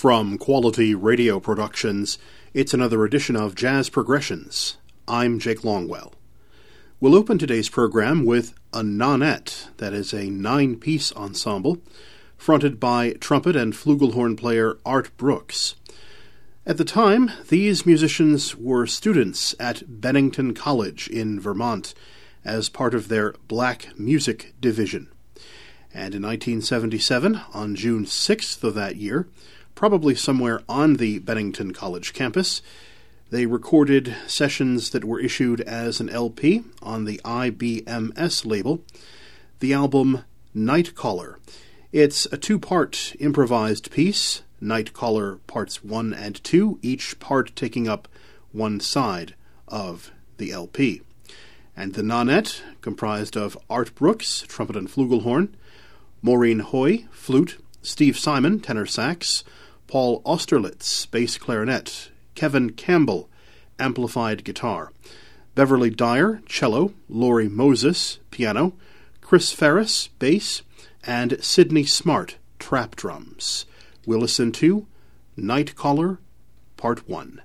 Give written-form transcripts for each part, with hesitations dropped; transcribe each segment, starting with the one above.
From Quality Radio Productions, it's another edition of Jazz Progressions. I'm Jake Longwell. We'll open today's program with a nonette, that is a 9-piece ensemble, fronted by trumpet and flugelhorn player Art Brooks. At the time, these musicians were students at Bennington College in Vermont as part of their Black Music Division. And in 1977, on June 6th of that year, probably somewhere on the Bennington College campus, they recorded sessions that were issued as an LP on the IBMS label, the album Nightcaller. It's a 2-part improvised piece, Nightcaller Parts 1 and 2, each part taking up one side of the LP. And the nonette, comprised of Art Brooks, trumpet and flugelhorn, Maureen Hoy, flute, Steve Simon, tenor sax, Paul Austerlitz, bass clarinet, Kevin Campbell, amplified guitar, Beverly Dyer, cello, Laurie Moses, piano, Chris Ferris, bass, and Sidney Smart, trap drums. We'll listen to Nightcaller, Part 1.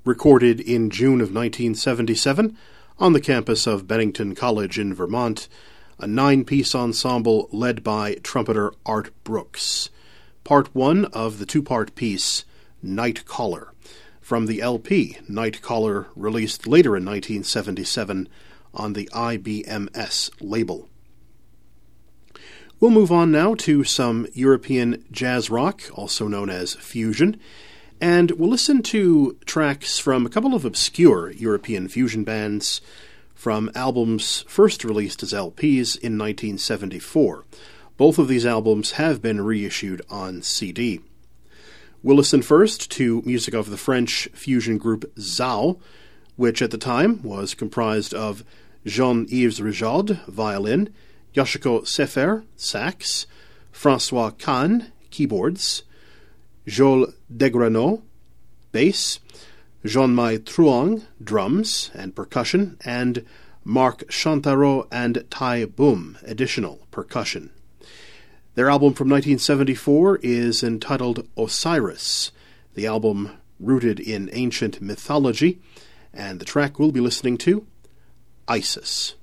Recorded in June of 1977 on the campus of Bennington College in Vermont, a 9-piece ensemble led by trumpeter Art Brooks. Part 1 of the 2-part piece, Night Caller, from the LP Night Caller, released later in 1977 on the IBMS label. We'll move on now to some European jazz rock, also known as fusion, and we'll listen to tracks from a couple of obscure European fusion bands from albums first released as LPs in 1974. Both of these albums have been reissued on CD. We'll listen first to music of the French fusion group Zao, which at the time was comprised of Jean-Yves Rigaud, violin, Yoshiko Sefer, sax, François Kahn, keyboards, Joel Degrano, bass, Jean-Mai Truong, drums and percussion, and Marc Chantarot and Tai Boom, additional percussion. Their album from 1974 is entitled Osiris, the album rooted in ancient mythology, and the track we'll be listening to, Isis.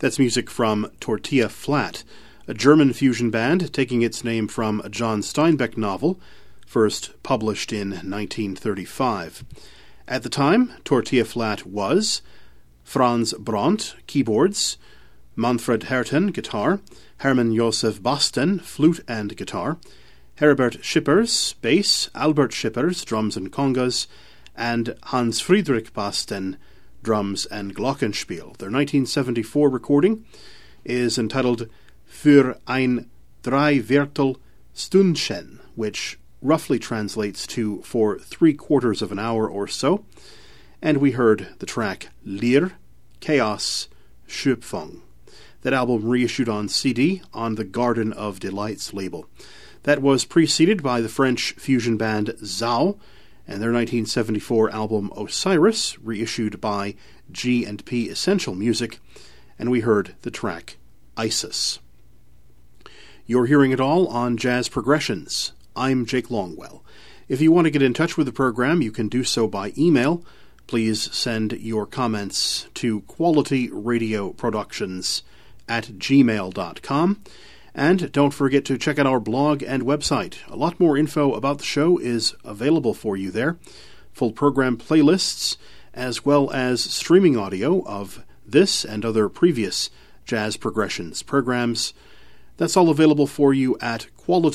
That's music from Tortilla Flat, a German fusion band taking its name from a John Steinbeck novel, first published in 1935. At the time, Tortilla Flat was Franz Brandt, keyboards, Manfred Herten, guitar, Hermann Josef Basten, flute and guitar, Herbert Schippers, bass, Albert Schippers, drums and congas, and Hans Friedrich Basten, drums and glockenspiel. Their 1974 recording is entitled Für ein Dreiviertel Stündchen, which roughly translates to for 3/4 of an hour or so, and we heard the track Leer, Chaos, Schöpfung. That album reissued on CD on the Garden of Delights label. That was preceded by the French fusion band Zao and their 1974 album Osiris, reissued by G&P Essential Music, and we heard the track Isis. You're hearing it all on Jazz Progressions. I'm Jake Longwell. If you want to get in touch with the program, you can do so by email. Please send your comments to qualityradioproductions@gmail.com. And don't forget to check out our blog and website. A lot more info about the show is available for you there. Full program playlists, as well as streaming audio of this and other previous Jazz Progressions programs. That's all available for you at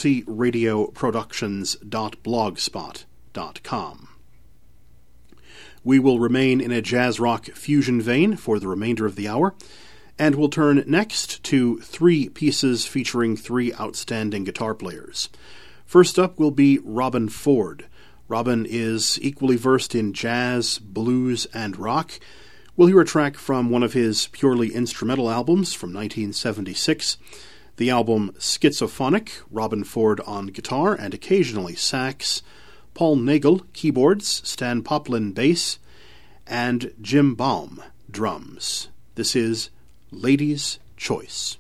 qualityradioproductions.blogspot.com. We will remain in a jazz rock fusion vein for the remainder of the hour, and we'll turn next to 3 pieces featuring 3 outstanding guitar players. First up will be Robben Ford. Robben is equally versed in jazz, blues, and rock. We'll hear a track from one of his purely instrumental albums from 1976. The album Schizophonic, Robben Ford on guitar and occasionally sax, Paul Nagel, keyboards, Stan Poplin, bass, and Jim Baum, drums. This is Lady's Choice.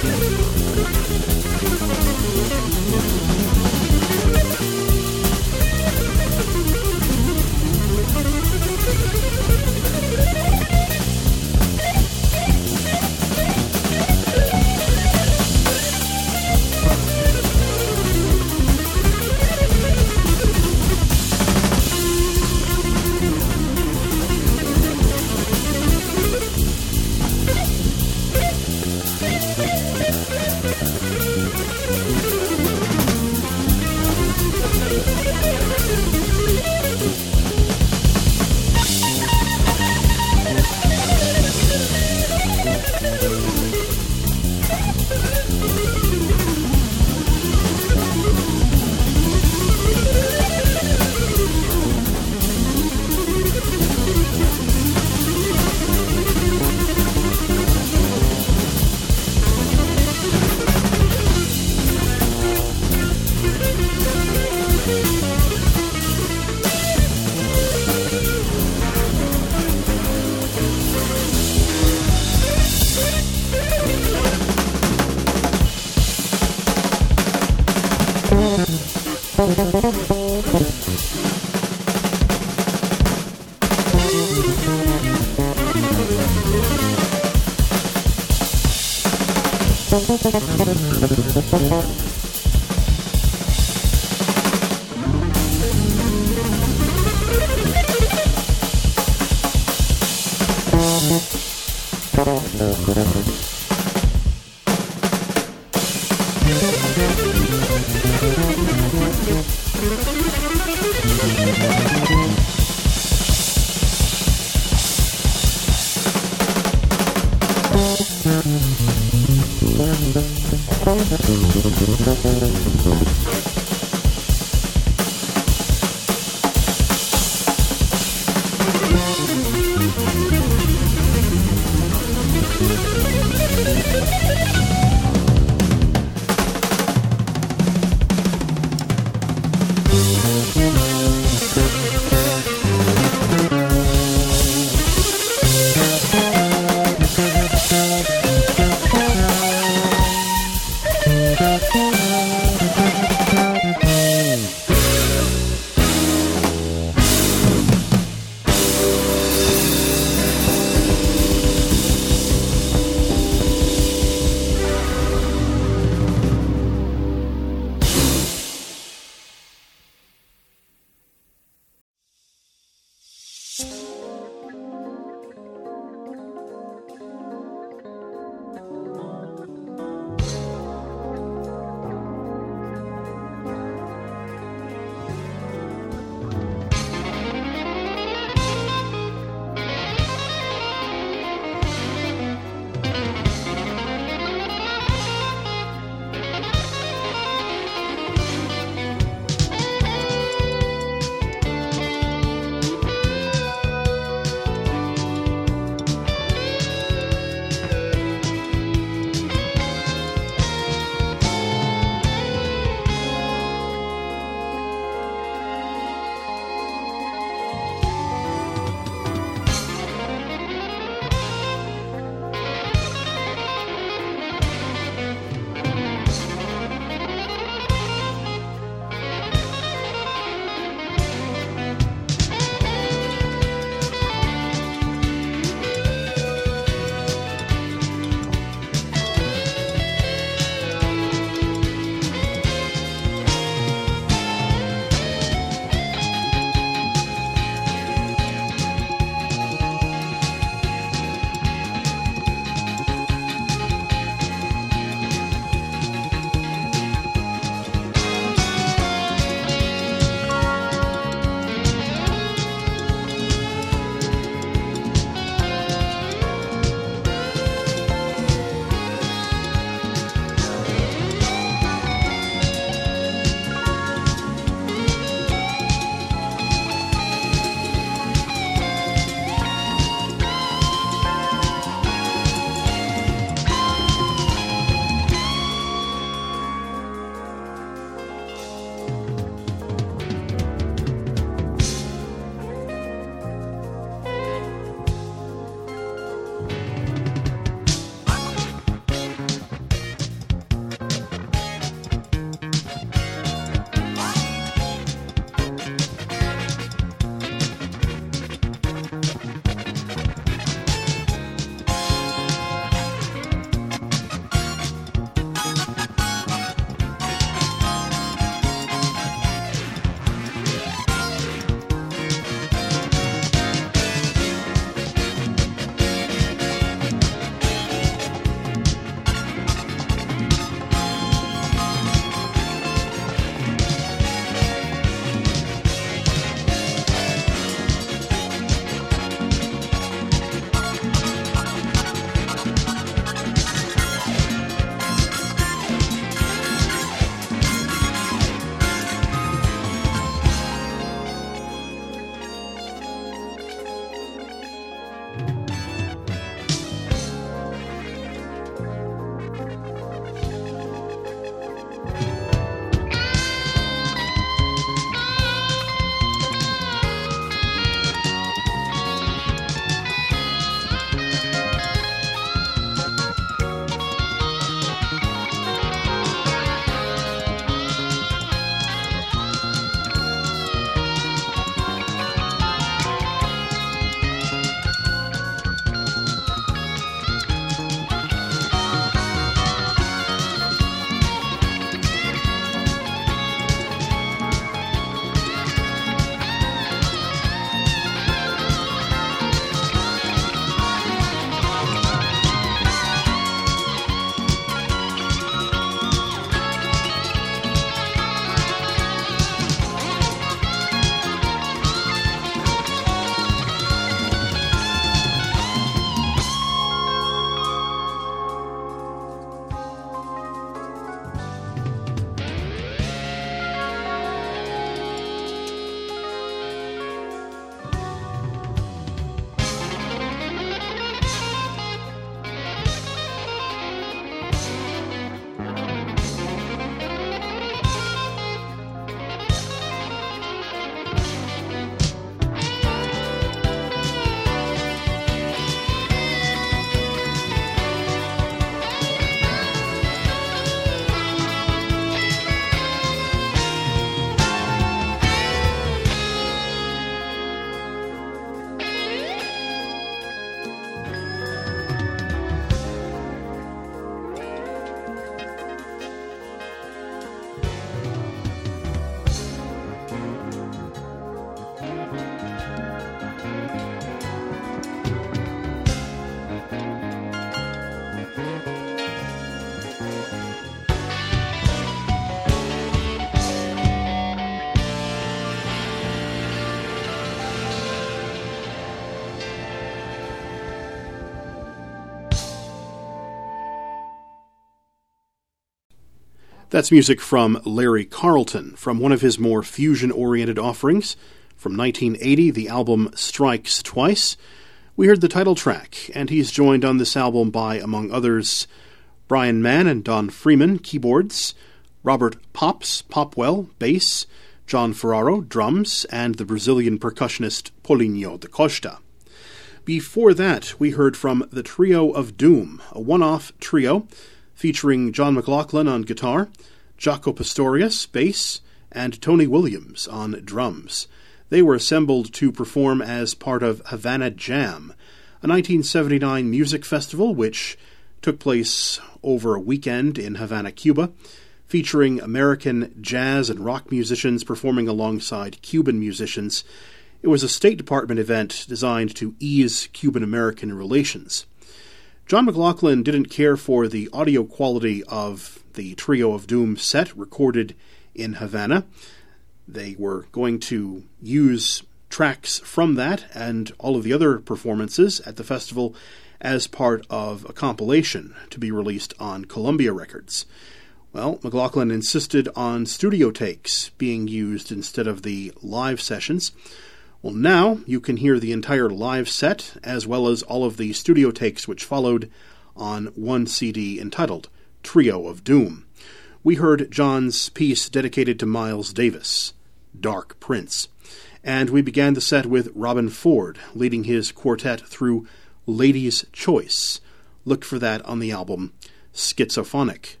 That's music from Larry Carlton, from one of his more fusion-oriented offerings. From 1980, the album Strikes Twice. We heard the title track, and he's joined on this album by, among others, Brian Mann and Don Freeman, keyboards, Robert Popwell, bass, John Ferraro, drums, and the Brazilian percussionist Paulinho da Costa. Before that, we heard from the Trio of Doom, a one-off trio featuring John McLaughlin on guitar, Jaco Pastorius, bass, and Tony Williams on drums. They were assembled to perform as part of Havana Jam, a 1979 music festival which took place over a weekend in Havana, Cuba, featuring American jazz and rock musicians performing alongside Cuban musicians. It was a State Department event designed to ease Cuban-American relations. John McLaughlin didn't care for the audio quality of the Trio of Doom set recorded in Havana. They were going to use tracks from that and all of the other performances at the festival as part of a compilation to be released on Columbia Records. Well, McLaughlin insisted on studio takes being used instead of the live sessions. Well, now you can hear the entire live set, as well as all of the studio takes which followed on one CD entitled Trio of Doom. We heard John's piece dedicated to Miles Davis, Dark Prince. And we began the set with Robben Ford, leading his quartet through Lady's Choice. Look for that on the album Schizophonic.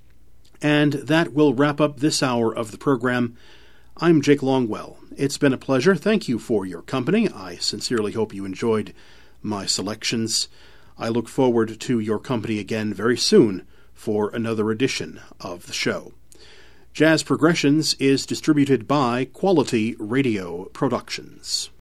And that will wrap up this hour of the program. I'm Jake Longwell. It's been a pleasure. Thank you for your company. I sincerely hope you enjoyed my selections. I look forward to your company again very soon for another edition of the show. Jazz Progressions is distributed by Quality Radio Productions.